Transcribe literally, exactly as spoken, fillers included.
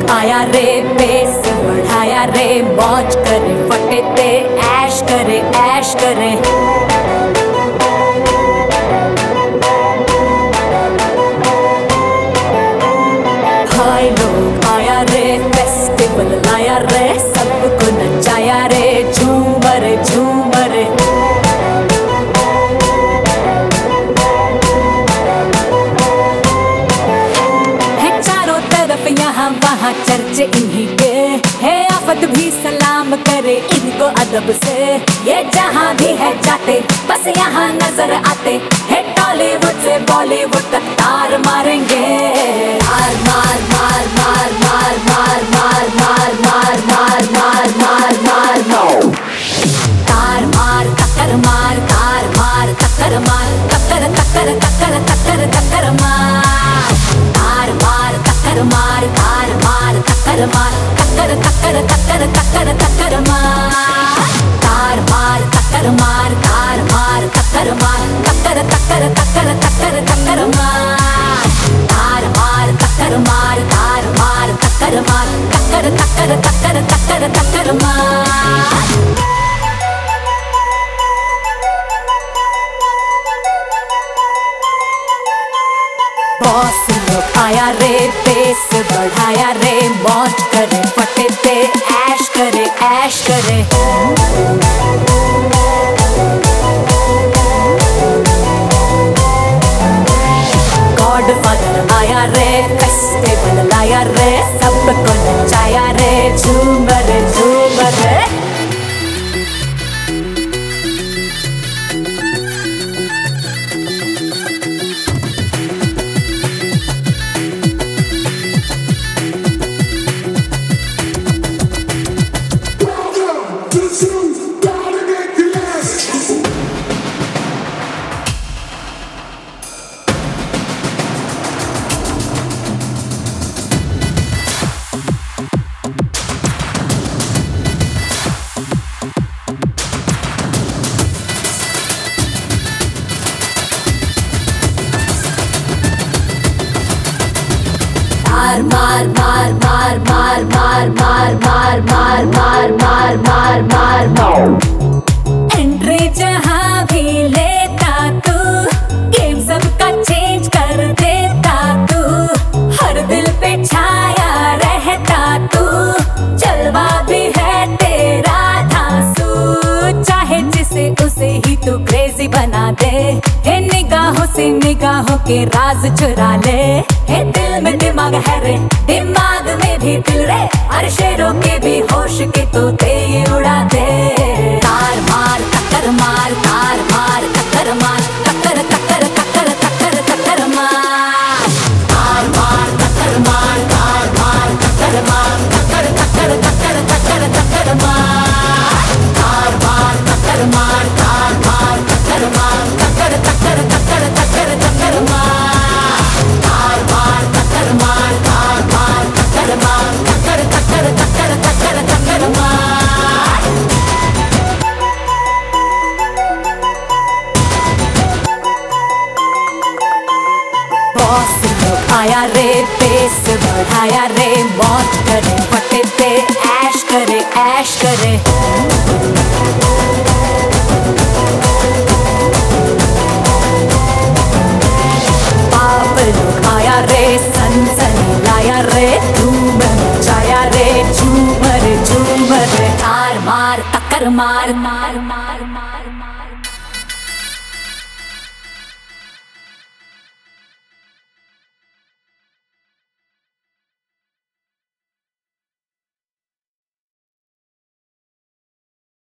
लोग आया रे, बेस बढ़ाया रे, मौज करे फटे ते, ऐश करे ऐश करे। हाय लोग आया रे, फेस्टिवल लाया रे, सबको नचाया रे, झूमर झूमर। यहाँ वहाँ चर्चे इन्हीं के है, आफत भी सलाम करे इनको अदब से। ये जहाँ भी है जाते बस यहाँ नजर आते है, टॉलीवुड से बॉलीवुड तक तार मारेंगे। तार मार मार मार मार मार मार मार मार मार मार मार मार मार तार मार टक्कर मार, तार मार टक्कर मार, टक्कर टक्कर टक्कर टक्कर टक्कर मार। तार मार टक्कर मार, तार मार टक्कर मार, टक्कर टक्कर टक्कर टक्कर टक्कर मार। तार मार टक्कर मार, तार मार टक्कर मार, टक्कर टक्कर टक्कर टक्कर टक्कर मार। तार मार टक्कर मार, तार मार टक्कर मार, टक्कर टक्कर टक्कर टक्कर टक्कर मार। बॉस लोग आया रे, बेस बढ़ाया रे, मौज करे फटे ते, ऐश करे ऐश करे। गॉडफादर आया रे, फेस्टिवल लाया रे, सबको नचाया रे, झूमर झूमर। मार मार मार मार मार मार मार मार मार मार मार मार मार। एंट्री जहाँ भी लेता तू, गेम सबका चेंज कर देता तू, हर दिल पे छाया रहता तू, जलवा भी है तेरा धांसू। चाहे जिसे उसे ही तू क्रेजी बना दे, हे निगाहों से निगाहों के राज चुरा ले। हे दिल में दिमाग है रे, दिमाग में भी दिल रे, हर शेरों के भी होश के तोते ये उड़ा दे। तार मार टक्कर मार, तार मार टक्कर मार, टक्कर टक्कर टक्कर टक्कर टक्कर मार। तार मार टक्कर मार, तार मार टक्कर मार, टक्कर टक्कर टक्कर टक्कर टक्कर मार। तार मार टक्कर मार, तार मार टक्कर मार, टक्कर टक्कर टक्कर टक्कर टक्कर मार। तार मार टक्कर मार, तार मार टक्कर मार, टक्कर टक्कर टक्कर टक्कर टक्कर मार। बॉस लोग आया रे, बेस बढ़ाया रे, मौज करे फटे ते, ऐश करे ऐश करे। पाप लोग आया रे, सनसनी लाया रे, धूम मचाया रे, झूमर झूमर। तार मार टक्कर मार मार मार मार।